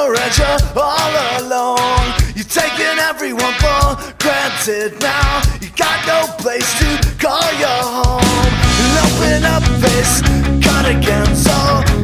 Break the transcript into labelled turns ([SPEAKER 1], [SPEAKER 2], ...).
[SPEAKER 1] and you're all alone. You're taking everyone for granted now. You got no place to call your home. And open up face, cut again, so